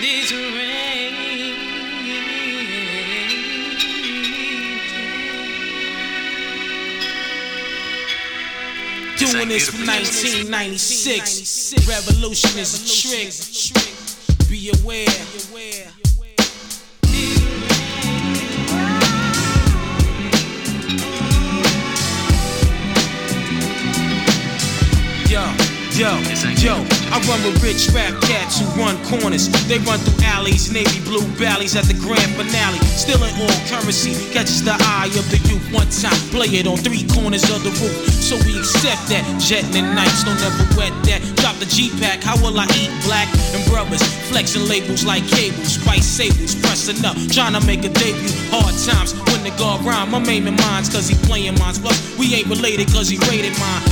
This rain. Doing this from 1996. Revolution is a trick. Be aware. Yo, I run with rich rap cats who run corners. They run through alleys, navy blue valleys at the grand finale. Still in all currency, catches the eye of the youth. One time, play it on three corners of the roof. So we accept that, jetting and nights, don't ever wet that. Drop the G-Pack, how will I eat black? And brothers, flexing labels like cables, spice sables, pressing up, trying to make a debut. Hard times, when the guard rhyme, I'm aiming mines cause he playing mines. Plus, we ain't related cause he rated mine.